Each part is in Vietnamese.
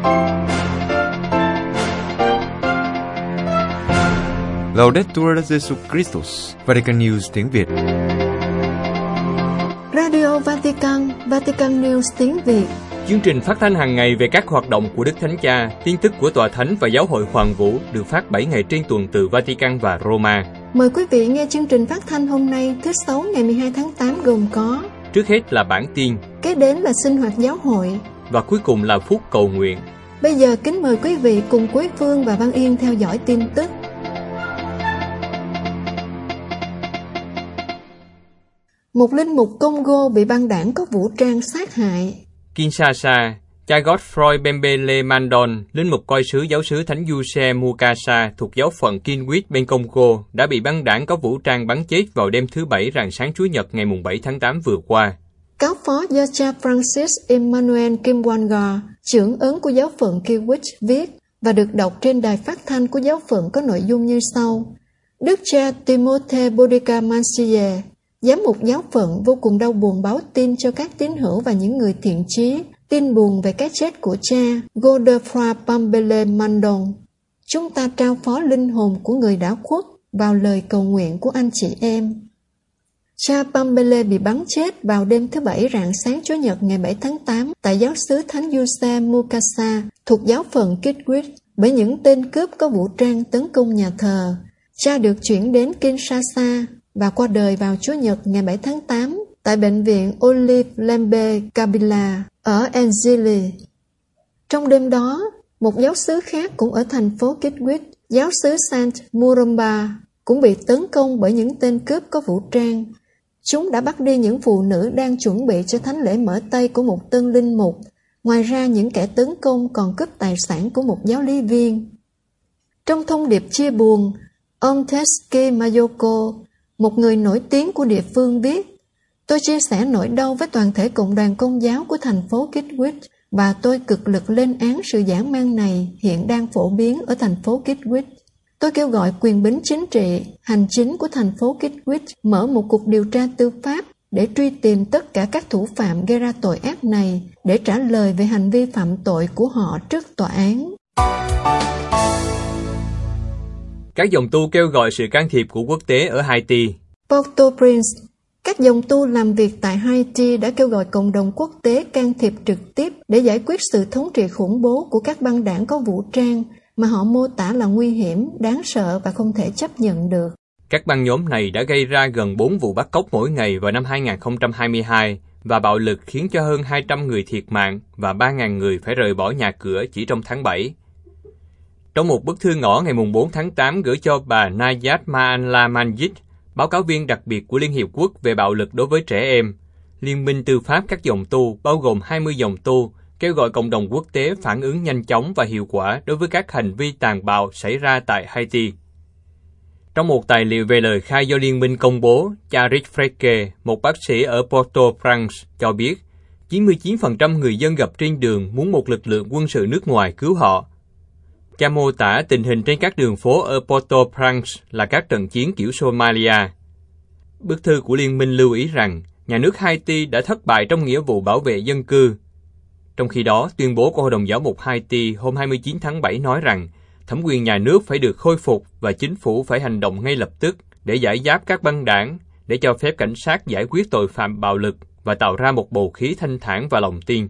Laudetur Jesus Christus, Vatican News tiếng Việt. Radio Vatican, Vatican News tiếng Việt. Chương trình phát thanh hàng ngày về các hoạt động của Đức Thánh Cha, tin tức của Tòa Thánh và Giáo hội Hoàng Vũ được phát 7 ngày trên tuần từ Vatican và Roma. Mời quý vị nghe chương trình phát thanh hôm nay thứ Sáu ngày 12 tháng 8 gồm có: trước hết là bản tin, kế đến là sinh hoạt giáo hội và cuối cùng là phút cầu nguyện. Bây giờ kính mời quý vị cùng Quế Phương và Văn Yên theo dõi tin tức. Một linh mục Congo bị băng đảng có vũ trang sát hại. Kinshasa, cha Godfroy Bembele Mandon, linh mục coi sứ giáo sứ Thánh Giuse Mukasa thuộc giáo phận Kinwit bên Congo, đã bị băng đảng có vũ trang bắn chết vào đêm thứ Bảy rạng sáng Chủ nhật ngày 7 tháng 8 vừa qua. Cáo phó do cha Francis Emmanuel Kimwanga, trưởng ấn của giáo phận Kinwit viết và được đọc trên đài phát thanh của giáo phận có nội dung như sau: Đức cha Timothée Bodica Mansiye, giám mục giáo phận, vô cùng đau buồn báo tin cho các tín hữu và những người thiện chí tin buồn về cái chết của cha Godefroy Bembele Mandon. Chúng ta trao phó linh hồn của người đã khuất vào lời cầu nguyện của anh chị em. Cha Bembele bị bắn chết vào đêm thứ Bảy rạng sáng Chủ nhật ngày 7 tháng 8 tại giáo xứ Thánh Giuse Mukasa thuộc giáo phận Kinwit bởi những tên cướp có vũ trang tấn công nhà thờ. Cha được chuyển đến Kinshasa và qua đời vào Chủ nhật ngày 7 tháng 8 tại bệnh viện Olive Lembe Kabila ở Njili. Trong đêm đó, một giáo xứ khác cũng ở thành phố Kinwit, giáo xứ Saint Murumba, cũng bị tấn công bởi những tên cướp có vũ trang. Chúng đã bắt đi những phụ nữ đang chuẩn bị cho thánh lễ mở tay của một tân linh mục. Ngoài ra, những kẻ tấn công còn cướp tài sản của một giáo lý viên. Trong thông điệp chia buồn, ông Tetsuki Mayoko, một người nổi tiếng của địa phương viết: Tôi chia sẻ nỗi đau với toàn thể cộng đoàn Công giáo của thành phố Kinwit và tôi cực lực lên án sự dã man này hiện đang phổ biến ở thành phố Kinwit. Tôi kêu gọi quyền bính chính trị, hành chính của thành phố Kinwit mở một cuộc điều tra tư pháp để truy tìm tất cả các thủ phạm gây ra tội ác này để trả lời về hành vi phạm tội của họ trước tòa án. Các dòng tu kêu gọi sự can thiệp của quốc tế ở Haiti. Port-au-Prince, các dòng tu làm việc tại Haiti đã kêu gọi cộng đồng quốc tế can thiệp trực tiếp để giải quyết sự thống trị khủng bố của các băng đảng có vũ trang mà họ mô tả là nguy hiểm, đáng sợ và không thể chấp nhận được. Các băng nhóm này đã gây ra gần 4 vụ bắt cóc mỗi ngày vào năm 2022 và bạo lực khiến cho hơn 200 người thiệt mạng và 3.000 người phải rời bỏ nhà cửa chỉ trong tháng 7. Trong một bức thư ngỏ ngày 4 tháng 8 gửi cho bà Nayat Maanla Manjit, báo cáo viên đặc biệt của Liên Hiệp Quốc về bạo lực đối với trẻ em, Liên minh tư pháp các dòng tu, bao gồm 20 dòng tu, kêu gọi cộng đồng quốc tế phản ứng nhanh chóng và hiệu quả đối với các hành vi tàn bạo xảy ra tại Haiti. Trong một tài liệu về lời khai do Liên minh công bố, cha Rick Freke, một bác sĩ ở Port-au-Prince, cho biết 99% người dân gặp trên đường muốn một lực lượng quân sự nước ngoài cứu họ. Cha mô tả tình hình trên các đường phố ở Port-au-Prince là các trận chiến kiểu Somalia. Bức thư của Liên minh lưu ý rằng nhà nước Haiti đã thất bại trong nghĩa vụ bảo vệ dân cư. Trong khi đó, tuyên bố của Hội đồng Giáo mục Haiti hôm 29 tháng 7 nói rằng thẩm quyền nhà nước phải được khôi phục và chính phủ phải hành động ngay lập tức để giải giáp các băng đảng, để cho phép cảnh sát giải quyết tội phạm bạo lực và tạo ra một bầu khí thanh thản và lòng tin.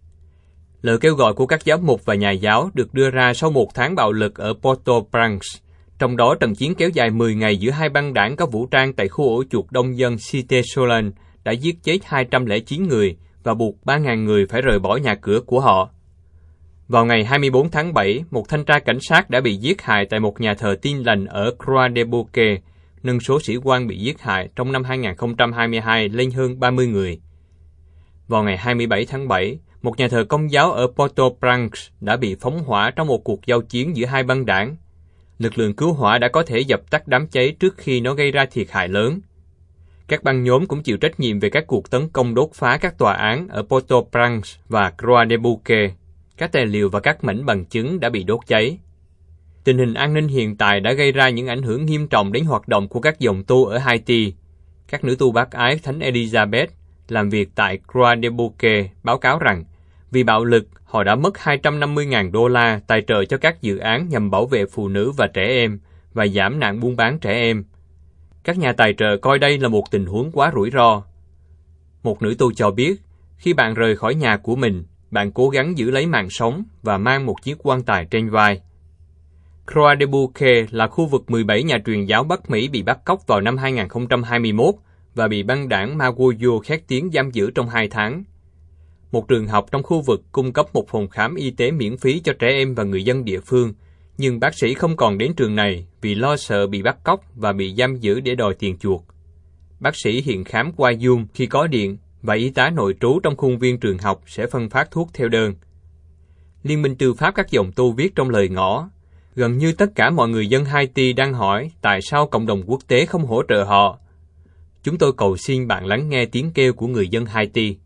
Lời kêu gọi của các giám mục và nhà giáo được đưa ra sau một tháng bạo lực ở Port-au-Prince, trong đó trận chiến kéo dài 10 ngày giữa hai băng đảng có vũ trang tại khu ổ chuột đông dân Cité Soleil đã giết chết 209 người và buộc 3.000 người phải rời bỏ nhà cửa của họ. Vào ngày 24 tháng 7, một thanh tra cảnh sát đã bị giết hại tại một nhà thờ Tin lành ở Croix-des-Bouquets, nâng số sĩ quan bị giết hại trong năm 2022 lên hơn 30 người. Vào ngày 27 tháng 7, một nhà thờ Công giáo ở Port-au-Prince đã bị phóng hỏa trong một cuộc giao chiến giữa hai băng đảng. Lực lượng cứu hỏa đã có thể dập tắt đám cháy trước khi nó gây ra thiệt hại lớn. Các băng nhóm cũng chịu trách nhiệm về các cuộc tấn công đốt phá các tòa án ở Port-au-Prince và Croix-des-Bouquets. Các tài liệu và các mảnh bằng chứng đã bị đốt cháy. Tình hình an ninh hiện tại đã gây ra những ảnh hưởng nghiêm trọng đến hoạt động của các dòng tu ở Haiti. Các nữ tu bác ái Thánh Elizabeth làm việc tại Croix-des-Bouquets báo cáo rằng Vì bạo lực, họ đã mất 250.000 đô la tài trợ cho các dự án nhằm bảo vệ phụ nữ và trẻ em và giảm nạn buôn bán trẻ em. Các nhà tài trợ coi đây là một tình huống quá rủi ro. Một nữ tu cho biết, khi bạn rời khỏi nhà của mình, bạn cố gắng giữ lấy mạng sống và mang một chiếc quan tài trên vai. Croix de Bouquet là khu vực 17 nhà truyền giáo Bắc Mỹ bị bắt cóc vào năm 2021 và bị băng đảng Magoyo khét tiếng giam giữ trong 2 tháng. Một trường học trong khu vực cung cấp một phòng khám y tế miễn phí cho trẻ em và người dân địa phương, nhưng bác sĩ không còn đến trường này vì lo sợ bị bắt cóc và bị giam giữ để đòi tiền chuộc. Bác sĩ hiện khám qua Zoom khi có điện và y tá nội trú trong khuôn viên trường học sẽ phân phát thuốc theo đơn. Liên minh tư pháp các dòng tu viết trong lời ngõ, gần như tất cả mọi người dân Haiti đang hỏi tại sao cộng đồng quốc tế không hỗ trợ họ. Chúng tôi cầu xin bạn lắng nghe tiếng kêu của người dân Haiti.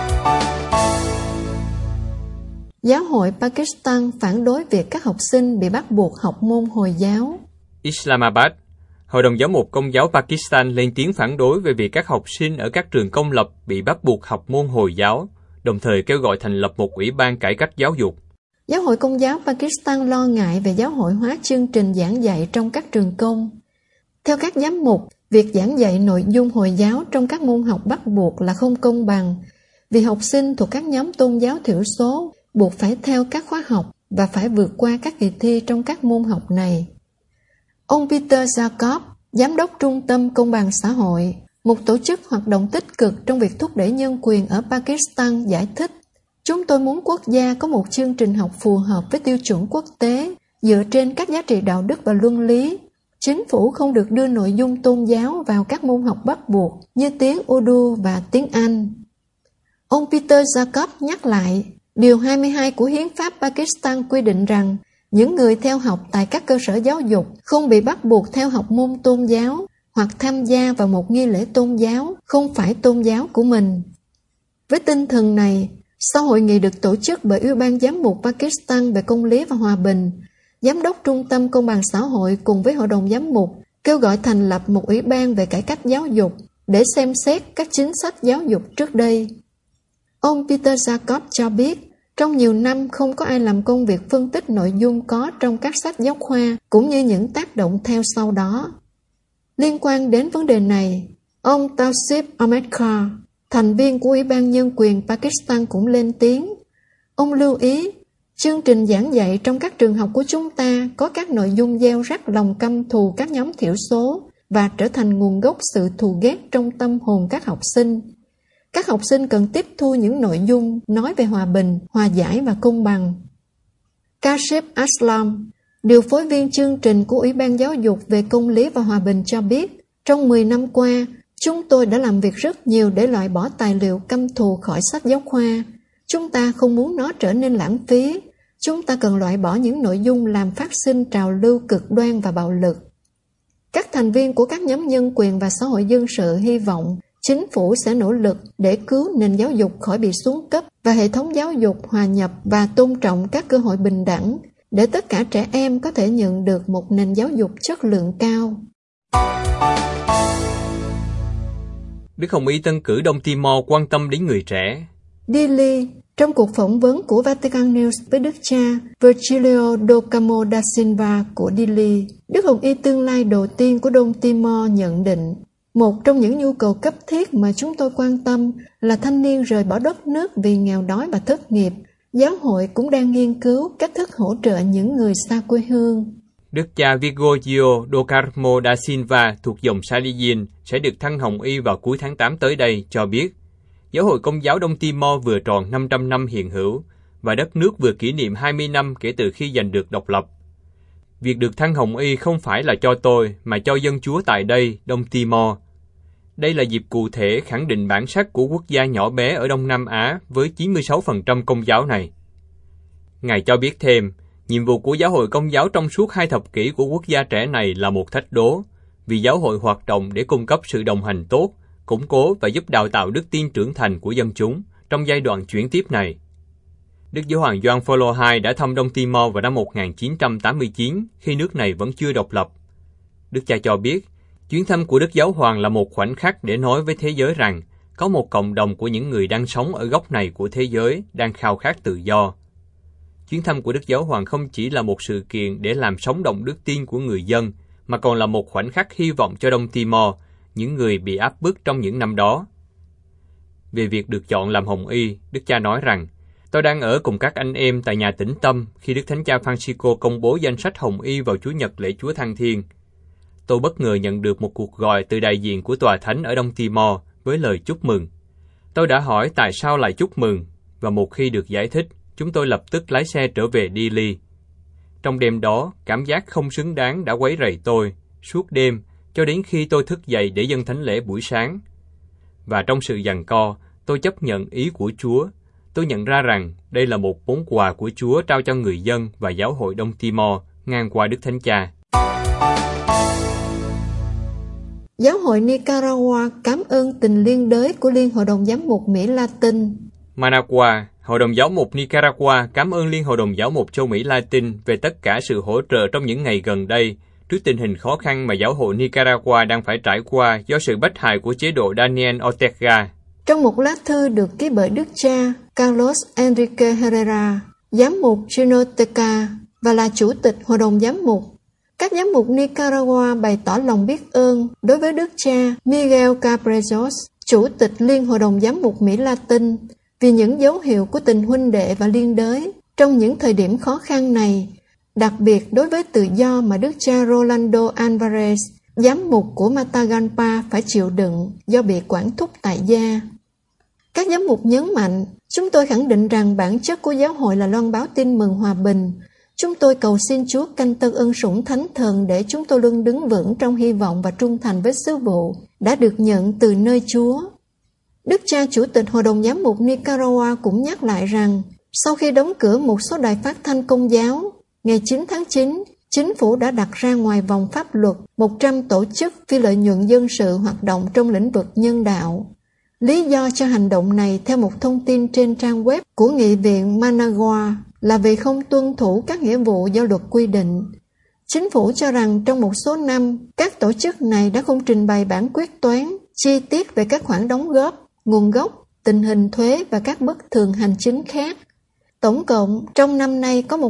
Giáo hội Pakistan phản đối việc các học sinh bị bắt buộc học môn Hồi giáo. Islamabad, Hội đồng Giám mục Công giáo Pakistan lên tiếng phản đối về việc các học sinh ở các trường công lập bị bắt buộc học môn Hồi giáo, đồng thời kêu gọi thành lập một ủy ban cải cách giáo dục. Giáo hội Công giáo Pakistan lo ngại về giáo hội hóa chương trình giảng dạy trong các trường công. Theo các giám mục, việc giảng dạy nội dung Hồi giáo trong các môn học bắt buộc là không công bằng, vì học sinh thuộc các nhóm tôn giáo thiểu số buộc phải theo các khóa học và phải vượt qua các kỳ thi trong các môn học này. Ông Peter Jacob, Giám đốc Trung tâm Công bằng Xã hội, một tổ chức hoạt động tích cực trong việc thúc đẩy nhân quyền ở Pakistan, giải thích: Chúng tôi muốn quốc gia có một chương trình học phù hợp với tiêu chuẩn quốc tế, dựa trên các giá trị đạo đức và luân lý. Chính phủ không được đưa nội dung tôn giáo vào các môn học bắt buộc như tiếng Urdu và tiếng Anh. Ông Peter Jacob nhắc lại, Điều 22 của Hiến pháp Pakistan quy định rằng những người theo học tại các cơ sở giáo dục không bị bắt buộc theo học môn tôn giáo hoặc tham gia vào một nghi lễ tôn giáo không phải tôn giáo của mình. Với tinh thần này, sau hội nghị được tổ chức bởi Ủy ban Giám mục Pakistan về công lý và hòa bình, Giám đốc Trung tâm Công bằng Xã hội cùng với Hội đồng Giám mục kêu gọi thành lập một ủy ban về cải cách giáo dục để xem xét các chính sách giáo dục trước đây. Ông Peter Jacob cho biết, trong nhiều năm không có ai làm công việc phân tích nội dung có trong các sách giáo khoa cũng như những tác động theo sau đó. Liên quan đến vấn đề này, ông Tausif Ahmed Khan, thành viên của Ủy ban Nhân quyền Pakistan cũng lên tiếng. Ông lưu ý, chương trình giảng dạy trong các trường học của chúng ta có các nội dung gieo rắc lòng căm thù các nhóm thiểu số và trở thành nguồn gốc sự thù ghét trong tâm hồn các học sinh. Các học sinh cần tiếp thu những nội dung nói về hòa bình, hòa giải và công bằng. Kashif Aslam, điều phối viên chương trình của Ủy ban Giáo dục về công lý và hòa bình cho biết, trong 10 năm qua, chúng tôi đã làm việc rất nhiều để loại bỏ tài liệu căm thù khỏi sách giáo khoa. Chúng ta không muốn nó trở nên lãng phí. Chúng ta cần loại bỏ những nội dung làm phát sinh trào lưu cực đoan và bạo lực. Các thành viên của các nhóm nhân quyền và xã hội dân sự hy vọng chính phủ sẽ nỗ lực để cứu nền giáo dục khỏi bị xuống cấp và hệ thống giáo dục hòa nhập và tôn trọng các cơ hội bình đẳng để tất cả trẻ em có thể nhận được một nền giáo dục chất lượng cao. Đức Hồng Y Tân cử Đông Timor quan tâm đến người trẻ. Dili, trong cuộc phỏng vấn của Vatican News với Đức cha Virgilio do Camo da Silva của Dili, Đức Hồng Y tương lai đầu tiên của Đông Timor nhận định, một trong những nhu cầu cấp thiết mà chúng tôi quan tâm là thanh niên rời bỏ đất nước vì nghèo đói và thất nghiệp. Giáo hội cũng đang nghiên cứu cách thức hỗ trợ những người xa quê hương. Đức cha Virgilio do Camo da Silva thuộc dòng Salesian sẽ được thăng hồng y vào cuối tháng 8 tới đây cho biết, Giáo hội Công giáo Đông Timor vừa tròn 500 năm hiện hữu và đất nước vừa kỷ niệm 20 năm kể từ khi giành được độc lập. Việc được thăng hồng y không phải là cho tôi mà cho dân Chúa tại đây, Đông Timor. Đây là dịp cụ thể khẳng định bản sắc của quốc gia nhỏ bé ở Đông Nam Á với 96% Công giáo này. Ngài cho biết thêm, nhiệm vụ của giáo hội Công giáo trong suốt 2 thập kỷ của quốc gia trẻ này là một thách đố, vì giáo hội hoạt động để cung cấp sự đồng hành tốt, củng cố và giúp đào tạo đức tin trưởng thành của dân chúng trong giai đoạn chuyển tiếp này. Đức Giáo hoàng Gioan Phaolô II đã thăm Đông Timor vào năm 1989 khi nước này vẫn chưa độc lập. Đức cha cho biết, chuyến thăm của Đức Giáo hoàng là một khoảnh khắc để nói với thế giới rằng có một cộng đồng của những người đang sống ở góc này của thế giới, đang khao khát tự do. Chuyến thăm của Đức Giáo Hoàng không chỉ là một sự kiện để làm sống động đức tin của người dân, mà còn là một khoảnh khắc hy vọng cho Đông Timor, những người bị áp bức trong những năm đó. Về việc được chọn làm hồng y, Đức Cha nói rằng, tôi đang ở cùng các anh em tại nhà tĩnh tâm khi Đức Thánh Cha Francisco công bố danh sách hồng y vào Chủ nhật lễ Chúa Thăng Thiên. Tôi bất ngờ nhận được một cuộc gọi từ đại diện của Tòa Thánh ở Đông Timor với lời chúc mừng. Tôi đã hỏi tại sao lại chúc mừng, và một khi được giải thích, chúng tôi lập tức lái xe trở về Dili. Trong đêm đó, cảm giác không xứng đáng đã quấy rầy tôi suốt đêm cho đến khi tôi thức dậy để dâng thánh lễ buổi sáng. Và trong sự giằng co, tôi chấp nhận ý của Chúa. Tôi nhận ra rằng đây là một món quà của Chúa trao cho người dân và giáo hội Đông Timor ngang qua Đức Thánh Cha. Giáo hội Nicaragua cảm ơn tình liên đới của Liên Hội đồng Giám mục Mỹ Latin. Managua, Hội đồng Giáo mục Nicaragua cảm ơn Liên Hội đồng Giáo mục châu Mỹ Latin về tất cả sự hỗ trợ trong những ngày gần đây, trước tình hình khó khăn mà giáo hội Nicaragua đang phải trải qua do sự bất hại của chế độ Daniel Ortega. Trong một lá thư được ký bởi Đức cha Carlos Enrique Herrera, giám mục Chinoteca và là chủ tịch Hội đồng Giám mục, các giám mục Nicaragua bày tỏ lòng biết ơn đối với Đức cha Miguel Cabrejos, chủ tịch Liên Hội đồng Giám mục Mỹ Latin, vì những dấu hiệu của tình huynh đệ và liên đới trong những thời điểm khó khăn này, đặc biệt đối với tự do mà Đức cha Rolando Alvarez, giám mục của Matagalpa, phải chịu đựng do bị quản thúc tại gia. Các giám mục nhấn mạnh, chúng tôi khẳng định rằng bản chất của giáo hội là loan báo tin mừng hòa bình. Chúng tôi cầu xin Chúa canh tân ân sủng thánh thần để chúng tôi luôn đứng vững trong hy vọng và trung thành với sứ vụ đã được nhận từ nơi Chúa. Đức cha Chủ tịch Hội đồng Giám mục Nicaragua cũng nhắc lại rằng, sau khi đóng cửa một số đài phát thanh công giáo, ngày 9 tháng 9, chính phủ đã đặt ra ngoài vòng pháp luật 100 tổ chức phi lợi nhuận dân sự hoạt động trong lĩnh vực nhân đạo. Lý do cho hành động này theo một thông tin trên trang web của Nghị viện Managua là vì không tuân thủ các nghĩa vụ do luật quy định. Chính phủ cho rằng trong một số năm, các tổ chức này đã không trình bày bản quyết toán chi tiết về các khoản đóng góp, nguồn gốc, tình hình thuế và các bất thường hành chính khác. Tổng cộng, trong năm nay có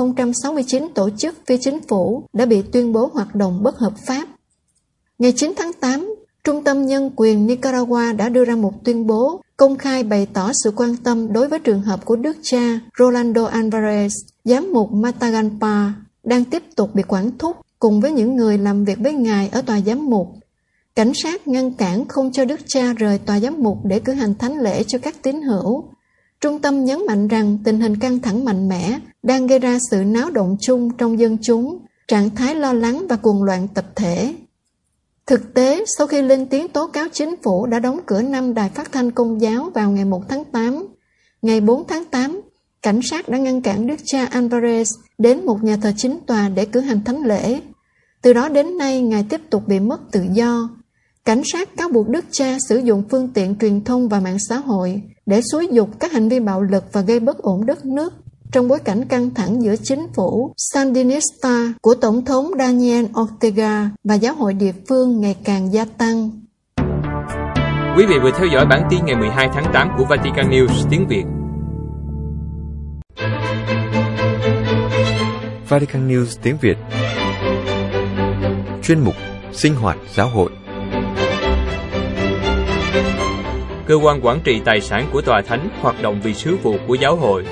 1.069 tổ chức phi chính phủ đã bị tuyên bố hoạt động bất hợp pháp. Ngày 9 tháng 8, Trung tâm Nhân quyền Nicaragua đã đưa ra một tuyên bố công khai bày tỏ sự quan tâm đối với trường hợp của Đức cha Rolando Alvarez, giám mục Matagalpa, đang tiếp tục bị quản thúc cùng với những người làm việc với Ngài ở tòa giám mục. Cảnh sát ngăn cản không cho Đức cha rời tòa giám mục để cử hành thánh lễ cho các tín hữu. Trung tâm nhấn mạnh rằng tình hình căng thẳng mạnh mẽ đang gây ra sự náo động chung trong dân chúng, trạng thái lo lắng và cuồng loạn tập thể. Thực tế, sau khi lên tiếng tố cáo chính phủ đã đóng cửa 5 đài phát thanh công giáo vào ngày 1 tháng 8, ngày 4 tháng 8, cảnh sát đã ngăn cản Đức cha Alvarez đến một nhà thờ chính tòa để cử hành thánh lễ. Từ đó đến nay, Ngài tiếp tục bị mất tự do. Cảnh sát cáo buộc Đức cha sử dụng phương tiện truyền thông và mạng xã hội để xúi giục các hành vi bạo lực và gây bất ổn đất nước trong bối cảnh căng thẳng giữa chính phủ Sandinista của Tổng thống Daniel Ortega và giáo hội địa phương ngày càng gia tăng. Quý vị vừa theo dõi bản tin ngày 12 tháng 8 của Vatican News tiếng Việt. Vatican News tiếng Việt. Chuyên mục Sinh hoạt giáo hội. Cơ quan quản trị tài sản của Tòa Thánh hoạt động vì sứ vụ của giáo hội.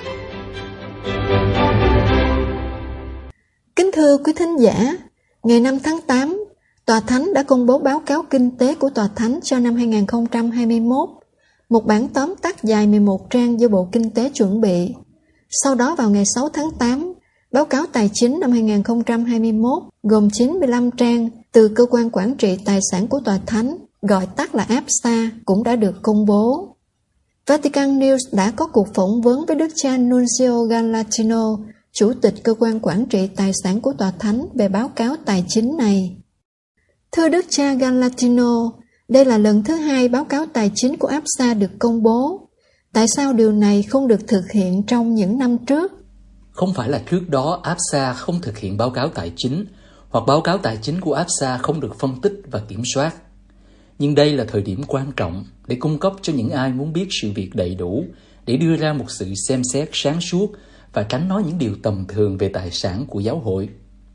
Kính thưa quý thính giả, ngày 5 tháng 8, Tòa Thánh đã công bố báo cáo kinh tế của Tòa Thánh cho năm 2021, một bản tóm tắt dài 11 trang do Bộ Kinh tế chuẩn bị. Sau đó vào ngày 6 tháng 8, báo cáo tài chính năm 2021 gồm 95 trang từ Cơ quan quản trị tài sản của Tòa Thánh, gọi tắt là APSA, cũng đã được công bố. Vatican News đã có cuộc phỏng vấn với Đức cha Nuncio Gallatino, Chủ tịch Cơ quan quản trị tài sản của Tòa Thánh về báo cáo tài chính này. Thưa Đức cha Gallatino, đây là lần thứ 2 báo cáo tài chính của APSA được công bố. Tại sao điều này không được thực hiện trong những năm trước? Không phải là trước đó APSA không thực hiện báo cáo tài chính, hoặc báo cáo tài chính của APSA không được phân tích và kiểm soát. Nhưng đây là thời điểm quan trọng để cung cấp cho những ai muốn biết sự việc đầy đủ, để đưa ra một sự xem xét sáng suốt và tránh nói những điều tầm thường về tài sản của giáo hội.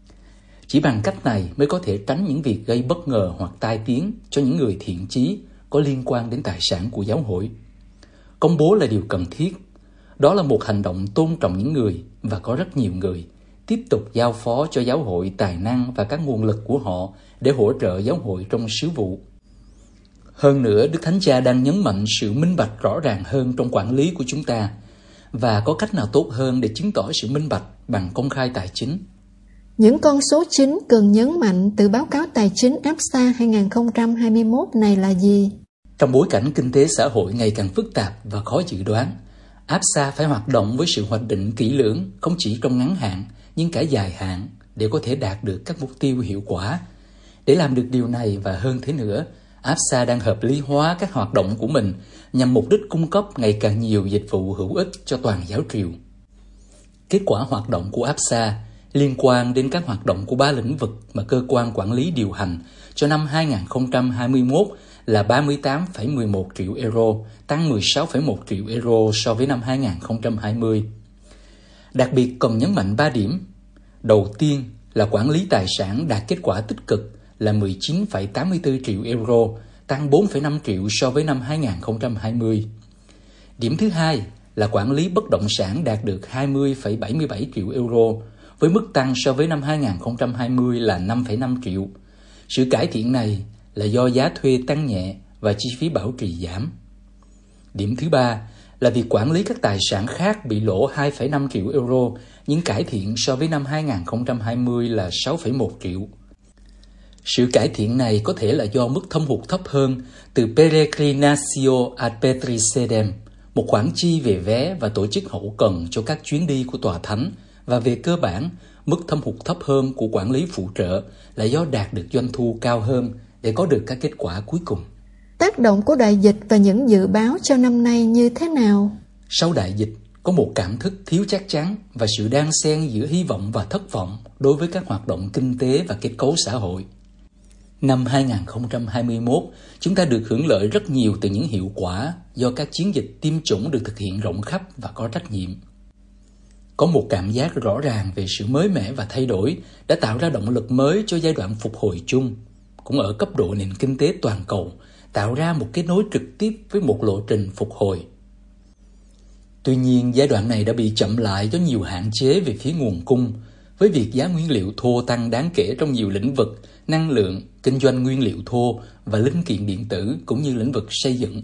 Chỉ bằng cách này mới có thể tránh những việc gây bất ngờ hoặc tai tiếng cho những người thiện chí có liên quan đến tài sản của giáo hội. Công bố là điều cần thiết. Đó là một hành động tôn trọng những người, và có rất nhiều người tiếp tục giao phó cho giáo hội tài năng và các nguồn lực của họ để hỗ trợ giáo hội trong sứ vụ. Hơn nữa, Đức Thánh Cha đang nhấn mạnh sự minh bạch rõ ràng hơn trong quản lý của chúng ta, và có cách nào tốt hơn để chứng tỏ sự minh bạch bằng công khai tài chính. Những con số chính cần nhấn mạnh từ báo cáo tài chính APSA 2021 này là gì? Trong bối cảnh kinh tế xã hội ngày càng phức tạp và khó dự đoán, APSA phải hoạt động với sự hoạch định kỹ lưỡng, không chỉ trong ngắn hạn, nhưng cả dài hạn, để có thể đạt được các mục tiêu hiệu quả. Để làm được điều này và hơn thế nữa, APSA đang hợp lý hóa các hoạt động của mình nhằm mục đích cung cấp ngày càng nhiều dịch vụ hữu ích cho toàn giáo triều. Kết quả hoạt động của APSA liên quan đến các hoạt động của 3 lĩnh vực mà cơ quan quản lý điều hành cho năm 2021 là 38,11 triệu euro, tăng 16,1 triệu euro so với năm 2020. Đặc biệt cần nhấn mạnh 3 điểm. Đầu tiên là quản lý tài sản đạt kết quả tích cực là 19,84 triệu euro, tăng 4,5 triệu so với năm 2020. Điểm thứ hai là quản lý bất động sản đạt được 20,77 triệu euro, với mức tăng so với năm 2020 là 5,5 triệu. Sự cải thiện này là do giá thuê tăng nhẹ và chi phí bảo trì giảm. Điểm thứ ba là việc quản lý các tài sản khác bị lỗ 2,5 triệu euro, nhưng cải thiện so với năm 2020 là 6,1 triệu. Sự cải thiện này có thể là do mức thâm hụt thấp hơn từ Peregrinatio ad Petrisedem, một khoản chi về vé và tổ chức hậu cần cho các chuyến đi của tòa thánh, và về cơ bản, mức thâm hụt thấp hơn của quản lý phụ trợ là do đạt được doanh thu cao hơn để có được các kết quả cuối cùng. Tác động của đại dịch và những dự báo cho năm nay như thế nào? Sau đại dịch, có một cảm thức thiếu chắc chắn và sự đan xen giữa hy vọng và thất vọng đối với các hoạt động kinh tế và kết cấu xã hội. Năm 2021, chúng ta được hưởng lợi rất nhiều từ những hiệu quả do các chiến dịch tiêm chủng được thực hiện rộng khắp và có trách nhiệm. Có một cảm giác rõ ràng về sự mới mẻ và thay đổi đã tạo ra động lực mới cho giai đoạn phục hồi chung, cũng ở cấp độ nền kinh tế toàn cầu, tạo ra một kết nối trực tiếp với một lộ trình phục hồi. Tuy nhiên, giai đoạn này đã bị chậm lại do nhiều hạn chế về phía nguồn cung, với việc giá nguyên liệu thô tăng đáng kể trong nhiều lĩnh vực, năng lượng, kinh doanh nguyên liệu thô và linh kiện điện tử, cũng như lĩnh vực xây dựng.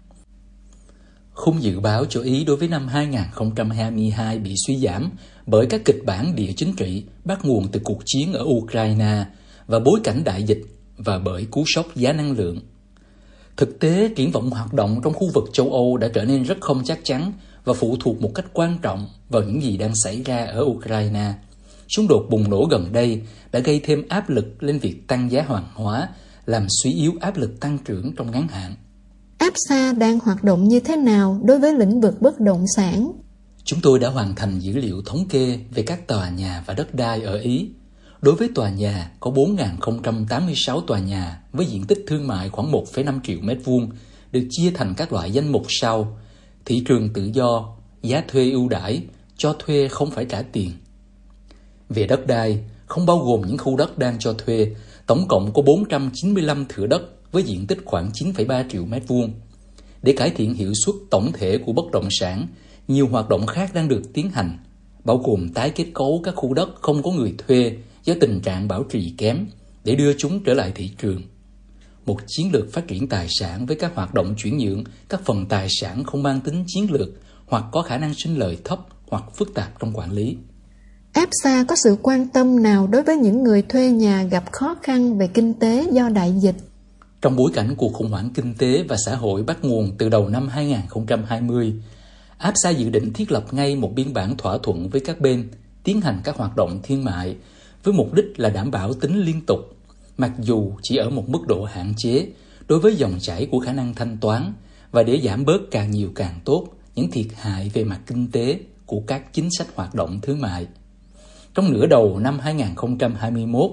Khung dự báo cho Ý đối với năm 2022 bị suy giảm bởi các kịch bản địa chính trị bắt nguồn từ cuộc chiến ở Ukraine và bối cảnh đại dịch, và bởi cú sốc giá năng lượng. Thực tế, triển vọng hoạt động trong khu vực châu Âu đã trở nên rất không chắc chắn và phụ thuộc một cách quan trọng vào những gì đang xảy ra ở Ukraine. Xung đột bùng nổ gần đây đã gây thêm áp lực lên việc tăng giá hàng hóa, làm suy yếu áp lực tăng trưởng trong ngắn hạn. APSA đang hoạt động như thế nào đối với lĩnh vực bất động sản? Chúng tôi đã hoàn thành dữ liệu thống kê về các tòa nhà và đất đai ở Ý. Đối với tòa nhà, có 4.086 tòa nhà với diện tích thương mại khoảng 1,5 triệu m2, được chia thành các loại danh mục sau: thị trường tự do, giá thuê ưu đãi, cho thuê không phải trả tiền. Về đất đai, không bao gồm những khu đất đang cho thuê, tổng cộng có 495 thửa đất với diện tích khoảng 9,3 triệu m2. Để cải thiện hiệu suất tổng thể của bất động sản, nhiều hoạt động khác đang được tiến hành, bao gồm tái kết cấu các khu đất không có người thuê do tình trạng bảo trì kém để đưa chúng trở lại thị trường. Một chiến lược phát triển tài sản với các hoạt động chuyển nhượng các phần tài sản không mang tính chiến lược hoặc có khả năng sinh lời thấp hoặc phức tạp trong quản lý. APSA có sự quan tâm nào đối với những người thuê nhà gặp khó khăn về kinh tế do đại dịch? Trong bối cảnh cuộc khủng hoảng kinh tế và xã hội bắt nguồn từ đầu năm 2020, APSA dự định thiết lập ngay một biên bản thỏa thuận với các bên, tiến hành các hoạt động thương mại với mục đích là đảm bảo tính liên tục, mặc dù chỉ ở một mức độ hạn chế đối với dòng chảy của khả năng thanh toán, và để giảm bớt càng nhiều càng tốt những thiệt hại về mặt kinh tế của các chính sách hoạt động thương mại. Trong nửa đầu năm 2021,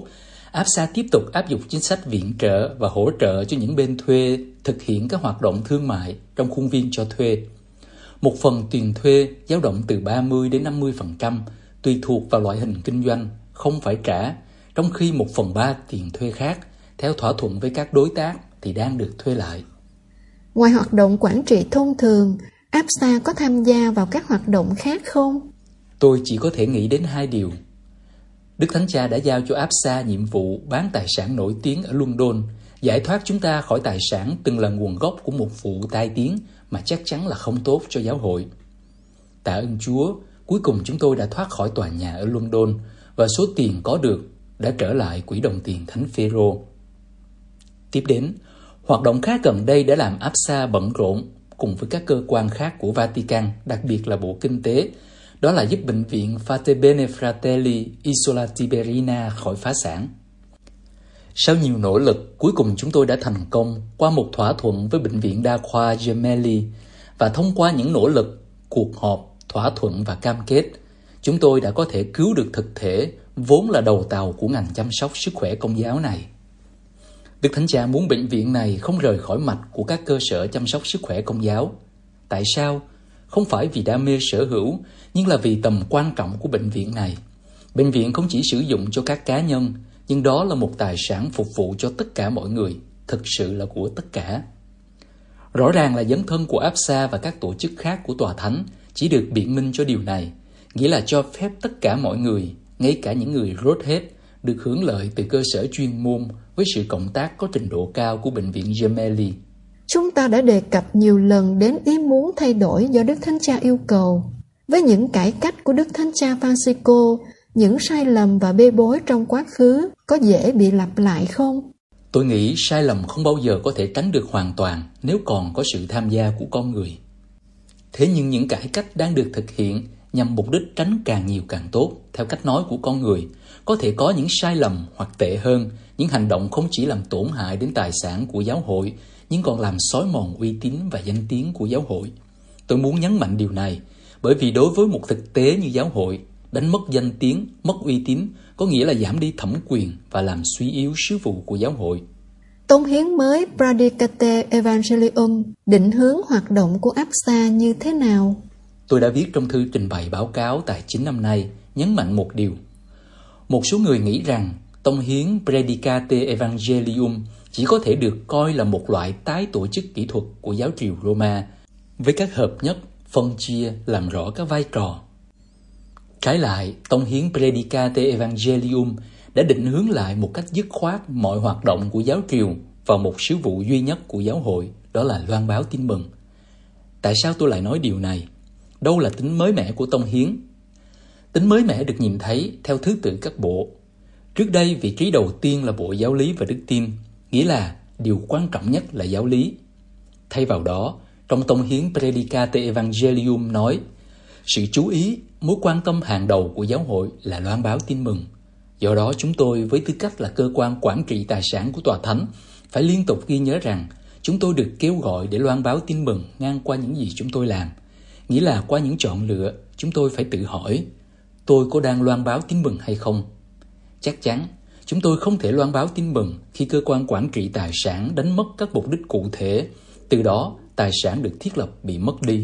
APSA tiếp tục áp dụng chính sách viện trợ và hỗ trợ cho những bên thuê thực hiện các hoạt động thương mại trong khuôn viên cho thuê. Một phần tiền thuê dao động từ 30 đến 50%, tùy thuộc vào loại hình kinh doanh, không phải trả, trong khi 1/3 tiền thuê khác, theo thỏa thuận với các đối tác, thì đang được thuê lại. Ngoài hoạt động quản trị thông thường, APSA có tham gia vào các hoạt động khác không? Tôi chỉ có thể nghĩ đến 2 điều. Đức Thánh Cha đã giao cho APSA nhiệm vụ bán tài sản nổi tiếng ở London, giải thoát chúng ta khỏi tài sản từng là nguồn gốc của một vụ tai tiếng mà chắc chắn là không tốt cho giáo hội. Tạ ơn Chúa, cuối cùng chúng tôi đã thoát khỏi tòa nhà ở London và số tiền có được đã trở lại quỹ đồng tiền Thánh Phêrô. Tiếp đến, hoạt động khác gần đây đã làm APSA bận rộn cùng với các cơ quan khác của Vatican, đặc biệt là Bộ Kinh tế, đó là giúp bệnh viện Fate Bene Fratelli Isola Tiberina khỏi phá sản. Sau nhiều nỗ lực, cuối cùng chúng tôi đã thành công qua một thỏa thuận với Bệnh viện Đa khoa Gemelli, và thông qua những nỗ lực, cuộc họp, thỏa thuận và cam kết, chúng tôi đã có thể cứu được thực thể vốn là đầu tàu của ngành chăm sóc sức khỏe Công giáo này. Đức Thánh Cha muốn bệnh viện này không rời khỏi mạch của các cơ sở chăm sóc sức khỏe Công giáo. Tại sao? Không phải vì đam mê sở hữu, nhưng là vì tầm quan trọng của bệnh viện này. Bệnh viện không chỉ sử dụng cho các cá nhân, nhưng đó là một tài sản phục vụ cho tất cả mọi người, thực sự là của tất cả. Rõ ràng là dấn thân của APSA và các tổ chức khác của Tòa Thánh chỉ được biện minh cho điều này, nghĩa là cho phép tất cả mọi người, ngay cả những người rốt hết, được hưởng lợi từ cơ sở chuyên môn với sự cộng tác có trình độ cao của Bệnh viện Gemelli. Chúng ta đã đề cập nhiều lần đến ý muốn thay đổi do Đức Thánh Cha yêu cầu. Với những cải cách của Đức Thánh Cha Francisco, những sai lầm và bê bối trong quá khứ có dễ bị lặp lại không? Tôi nghĩ sai lầm không bao giờ có thể tránh được hoàn toàn nếu còn có sự tham gia của con người. Thế nhưng những cải cách đang được thực hiện nhằm mục đích tránh càng nhiều càng tốt, theo cách nói của con người, có thể có những sai lầm hoặc tệ hơn, những hành động không chỉ làm tổn hại đến tài sản của giáo hội, nhưng còn làm xói mòn uy tín và danh tiếng của giáo hội. Tôi muốn nhấn mạnh điều này, bởi vì đối với một thực tế như giáo hội, đánh mất danh tiếng, mất uy tín có nghĩa là giảm đi thẩm quyền và làm suy yếu sứ vụ của giáo hội. Tông hiến mới Predicate Evangelium định hướng hoạt động của APSA như thế nào? Tôi đã viết trong thư trình bày báo cáo tài chính năm nay, nhấn mạnh một điều. Một số người nghĩ rằng tông hiến Predicate Evangelium chỉ có thể được coi là một loại tái tổ chức kỹ thuật của giáo triều Roma, với các hợp nhất, phân chia, làm rõ các vai trò. Trái lại, tông hiến Predicate Evangelium đã định hướng lại một cách dứt khoát mọi hoạt động của giáo triều vào một sứ vụ duy nhất của giáo hội, đó là loan báo tin mừng. Tại sao tôi lại nói điều này? Đâu là tính mới mẻ của tông hiến? Tính mới mẻ được nhìn thấy theo thứ tự các bộ. Trước đây, vị trí đầu tiên là Bộ Giáo lý và Đức tin, nghĩa là điều quan trọng nhất là giáo lý. Thay vào đó, trong tông hiến Predicate Evangelium nói, sự chú ý, mối quan tâm hàng đầu của giáo hội là loan báo tin mừng. Do đó chúng tôi, với tư cách là cơ quan quản trị tài sản của Tòa Thánh, phải liên tục ghi nhớ rằng chúng tôi được kêu gọi để loan báo tin mừng ngang qua những gì chúng tôi làm. Nghĩa là qua những chọn lựa, chúng tôi phải tự hỏi, tôi có đang loan báo tin mừng hay không? Chắc chắn, chúng tôi không thể loan báo tin mừng khi cơ quan quản trị tài sản đánh mất các mục đích cụ thể, từ đó tài sản được thiết lập bị mất đi.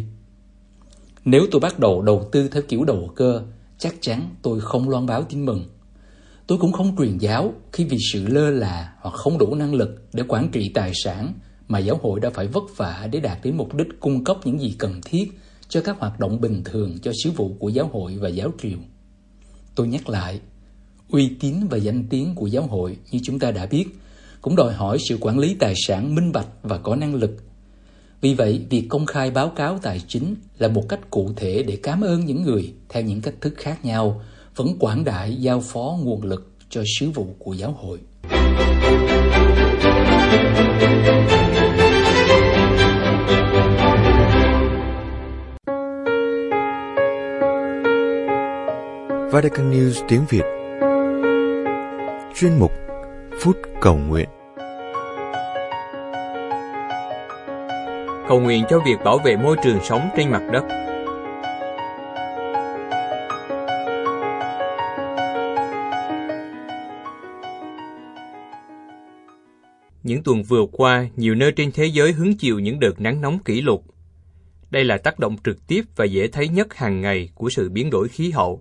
Nếu tôi bắt đầu tư theo kiểu đầu cơ, chắc chắn tôi không loan báo tin mừng. Tôi cũng không truyền giáo khi vì sự lơ là hoặc không đủ năng lực để quản trị tài sản mà giáo hội đã phải vất vả để đạt đến mục đích cung cấp những gì cần thiết cho các hoạt động bình thường cho sứ vụ của giáo hội và giáo triều. Tôi nhắc lại, uy tín và danh tiếng của giáo hội như chúng ta đã biết cũng đòi hỏi sự quản lý tài sản minh bạch và có năng lực. Vì vậy, việc công khai báo cáo tài chính là một cách cụ thể để cảm ơn những người theo những cách thức khác nhau vẫn quảng đại giao phó nguồn lực cho sứ vụ của giáo hội. Vatican News tiếng Việt. Chuyên mục Phút Cầu Nguyện. Cầu nguyện cho việc bảo vệ môi trường sống trên mặt đất. Những tuần vừa qua, nhiều nơi trên thế giới hứng chịu những đợt nắng nóng kỷ lục. Đây là tác động trực tiếp và dễ thấy nhất hàng ngày của sự biến đổi khí hậu.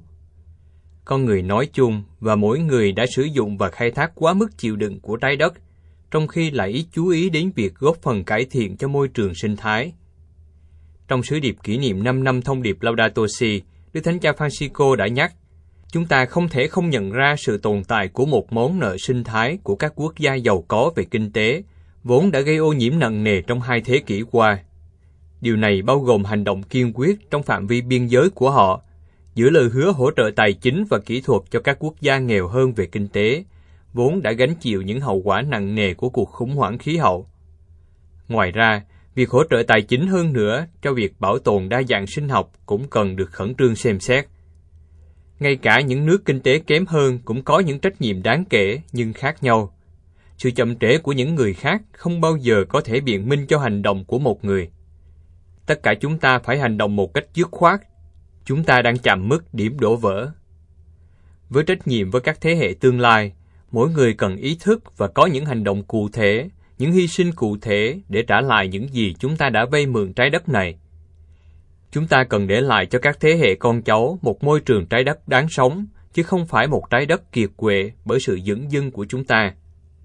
Con người nói chung và mỗi người đã sử dụng và khai thác quá mức chịu đựng của trái đất, trong khi lại ít chú ý đến việc góp phần cải thiện cho môi trường sinh thái. Trong sứ điệp kỷ niệm 5 năm thông điệp Laudato Si, Đức Thánh Cha Francisco đã nhắc, chúng ta không thể không nhận ra sự tồn tại của một món nợ sinh thái của các quốc gia giàu có về kinh tế, vốn đã gây ô nhiễm nặng nề trong 2 thế kỷ qua. Điều này bao gồm hành động kiên quyết trong phạm vi biên giới của họ, giữa lời hứa hỗ trợ tài chính và kỹ thuật cho các quốc gia nghèo hơn về kinh tế, vốn đã gánh chịu những hậu quả nặng nề của cuộc khủng hoảng khí hậu. Ngoài ra, việc hỗ trợ tài chính hơn nữa cho việc bảo tồn đa dạng sinh học cũng cần được khẩn trương xem xét. Ngay cả những nước kinh tế kém hơn cũng có những trách nhiệm đáng kể nhưng khác nhau. Sự chậm trễ của những người khác không bao giờ có thể biện minh cho hành động của một người. Tất cả chúng ta phải hành động một cách dứt khoát. Chúng ta đang chạm mức điểm đổ vỡ. Với trách nhiệm với các thế hệ tương lai, mỗi người cần ý thức và có những hành động cụ thể, những hy sinh cụ thể để trả lại những gì chúng ta đã vay mượn trái đất này. Chúng ta cần để lại cho các thế hệ con cháu một môi trường trái đất đáng sống, chứ không phải một trái đất kiệt quệ bởi sự dửng dưng của chúng ta.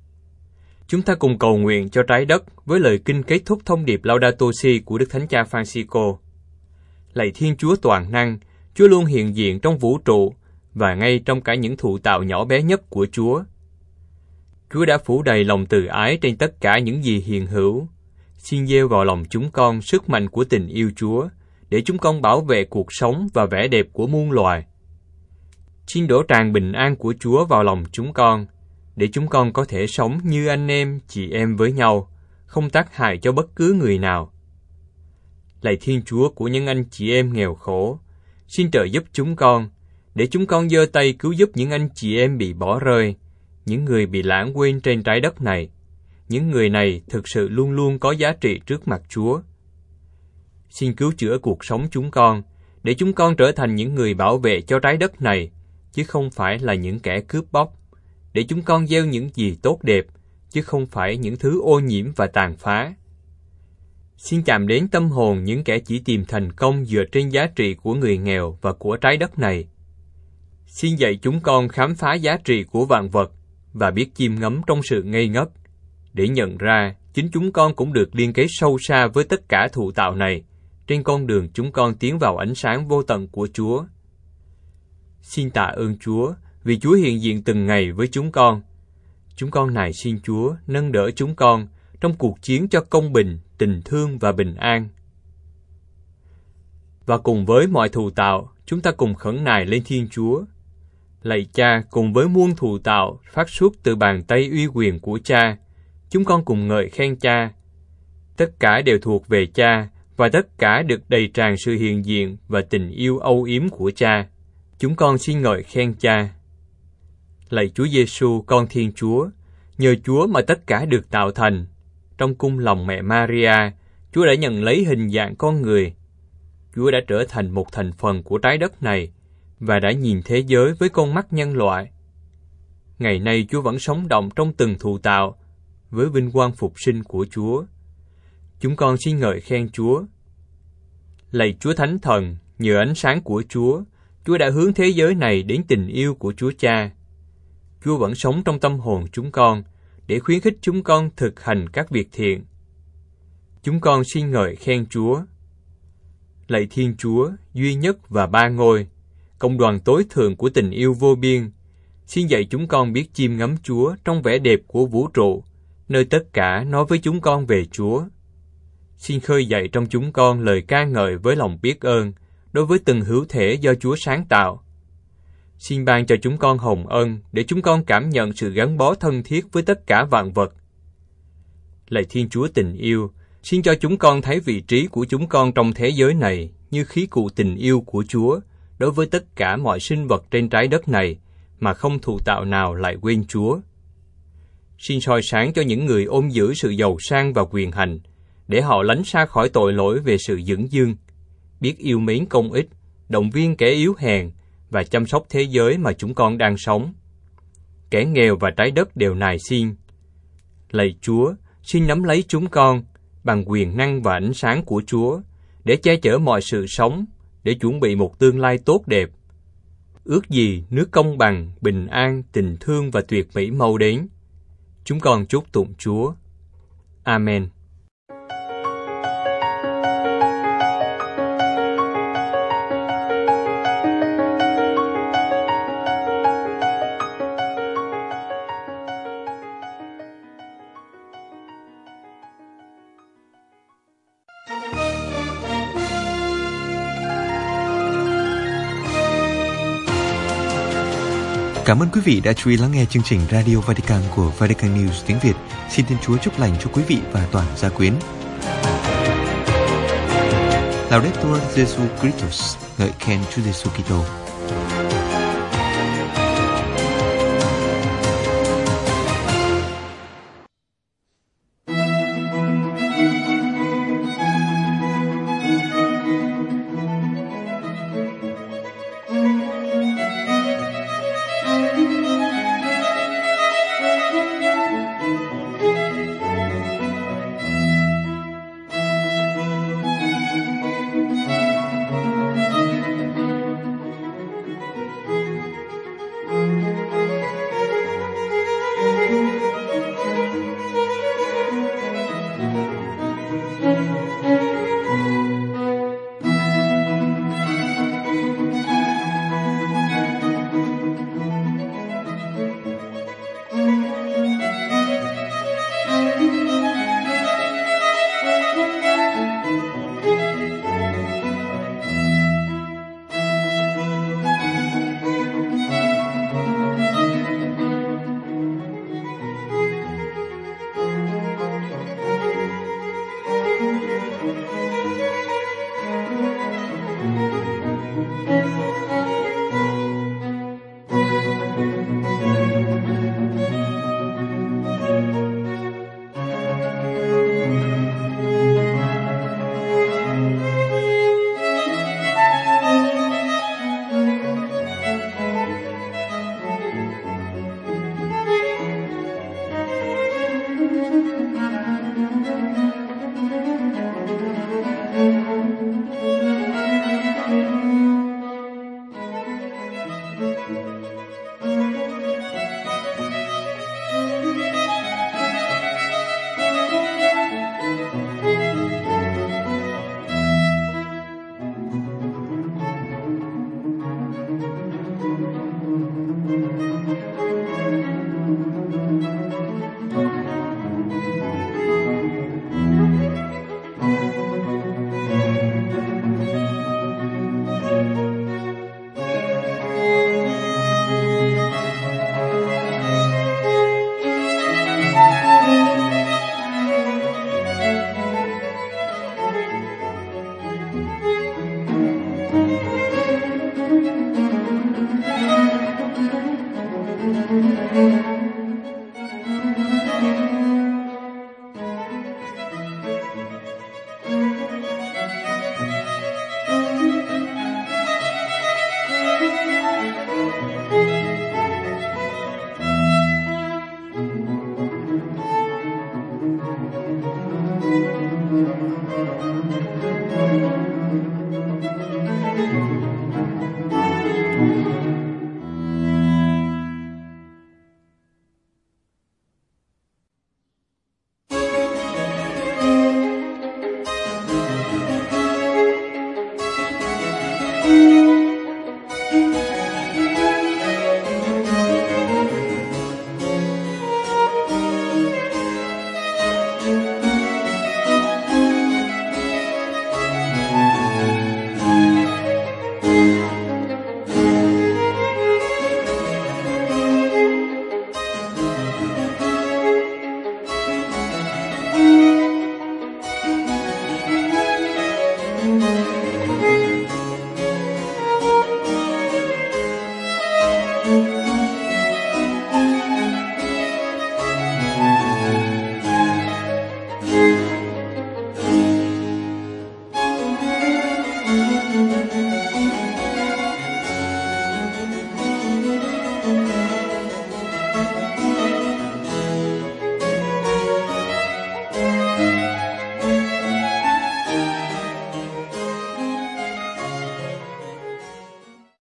Chúng ta cùng cầu nguyện cho trái đất với lời kinh kết thúc thông điệp Laudato Si của Đức Thánh Cha Francisco. Lạy Thiên Chúa toàn năng, Chúa luôn hiện diện trong vũ trụ và ngay trong cả những thụ tạo nhỏ bé nhất của Chúa. Chúa đã phủ đầy lòng từ ái trên tất cả những gì hiện hữu. Xin gieo vào lòng chúng con sức mạnh của tình yêu Chúa, để chúng con bảo vệ cuộc sống và vẻ đẹp của muôn loài. Xin đổ tràn bình an của Chúa vào lòng chúng con, để chúng con có thể sống như anh em, chị em với nhau, không tác hại cho bất cứ người nào. Lạy Thiên Chúa của những anh chị em nghèo khổ, xin trợ giúp chúng con, để chúng con giơ tay cứu giúp những anh chị em bị bỏ rơi, những người bị lãng quên trên trái đất này. Những người này thực sự luôn luôn có giá trị trước mặt Chúa. Xin cứu chữa cuộc sống chúng con, để chúng con trở thành những người bảo vệ cho trái đất này, chứ không phải là những kẻ cướp bóc, để chúng con gieo những gì tốt đẹp, chứ không phải những thứ ô nhiễm và tàn phá. Xin chạm đến tâm hồn những kẻ chỉ tìm thành công dựa trên giá trị của người nghèo và của trái đất này. Xin dạy chúng con khám phá giá trị của vạn vật và biết chiêm ngắm trong sự ngây ngất, để nhận ra chính chúng con cũng được liên kết sâu xa với tất cả thụ tạo này, trên con đường chúng con tiến vào ánh sáng vô tận của Chúa. Xin tạ ơn Chúa, vì Chúa hiện diện từng ngày với chúng con. Chúng con nài xin Chúa nâng đỡ chúng con trong cuộc chiến cho công bình, tình thương và bình an. Và cùng với mọi thụ tạo, chúng ta cùng khẩn nài lên Thiên Chúa. Lạy Cha, cùng với muôn thụ tạo phát xuất từ bàn tay uy quyền của Cha, chúng con cùng ngợi khen Cha. Tất cả đều thuộc về Cha, và tất cả được đầy tràn sự hiện diện và tình yêu âu yếm của Cha. Chúng con xin ngợi khen Cha. Lạy Chúa Giêsu, con Thiên Chúa, nhờ Chúa mà tất cả được tạo thành. Trong cung lòng mẹ Maria, Chúa đã nhận lấy hình dạng con người. Chúa đã trở thành một thành phần của trái đất này và đã nhìn thế giới với con mắt nhân loại. Ngày nay Chúa vẫn sống động trong từng thụ tạo với vinh quang phục sinh của Chúa. Chúng con xin ngợi khen Chúa. Lạy Chúa Thánh Thần, nhờ ánh sáng của Chúa, Chúa đã hướng thế giới này đến tình yêu của Chúa Cha. Chúa vẫn sống trong tâm hồn chúng con, để khuyến khích chúng con thực hành các việc thiện. Chúng con xin ngợi khen Chúa. Lạy Thiên Chúa, duy nhất và ba ngôi, cộng đoàn tối thượng của tình yêu vô biên, xin dạy chúng con biết chiêm ngắm Chúa trong vẻ đẹp của vũ trụ, nơi tất cả nói với chúng con về Chúa. Xin khơi dậy trong chúng con lời ca ngợi với lòng biết ơn đối với từng hữu thể do Chúa sáng tạo. Xin ban cho chúng con hồng ân để chúng con cảm nhận sự gắn bó thân thiết với tất cả vạn vật. Lạy Thiên Chúa tình yêu, xin cho chúng con thấy vị trí của chúng con trong thế giới này như khí cụ tình yêu của Chúa đối với tất cả mọi sinh vật trên trái đất này, mà không thụ tạo nào lại quên Chúa. Xin soi sáng cho những người ôm giữ sự giàu sang và quyền hành, để họ lánh xa khỏi tội lỗi về sự dửng dưng, biết yêu mến công ích, động viên kẻ yếu hèn và chăm sóc thế giới mà chúng con đang sống. Kẻ nghèo và trái đất đều nài xin. Lạy Chúa, xin nắm lấy chúng con bằng quyền năng và ánh sáng của Chúa, để che chở mọi sự sống, để chuẩn bị một tương lai tốt đẹp. Ước gì nước công bằng, bình an, tình thương và tuyệt mỹ mau đến. Chúng con chúc tụng Chúa. Amen. Cảm ơn quý vị đã chú ý lắng nghe chương trình Radio Vatican của Vatican News tiếng Việt. Xin Thiên Chúa chúc lành cho quý vị và toàn gia quyến. Laudetur Jesu Christus, ngợi khen Chúa Giêsu Kitô.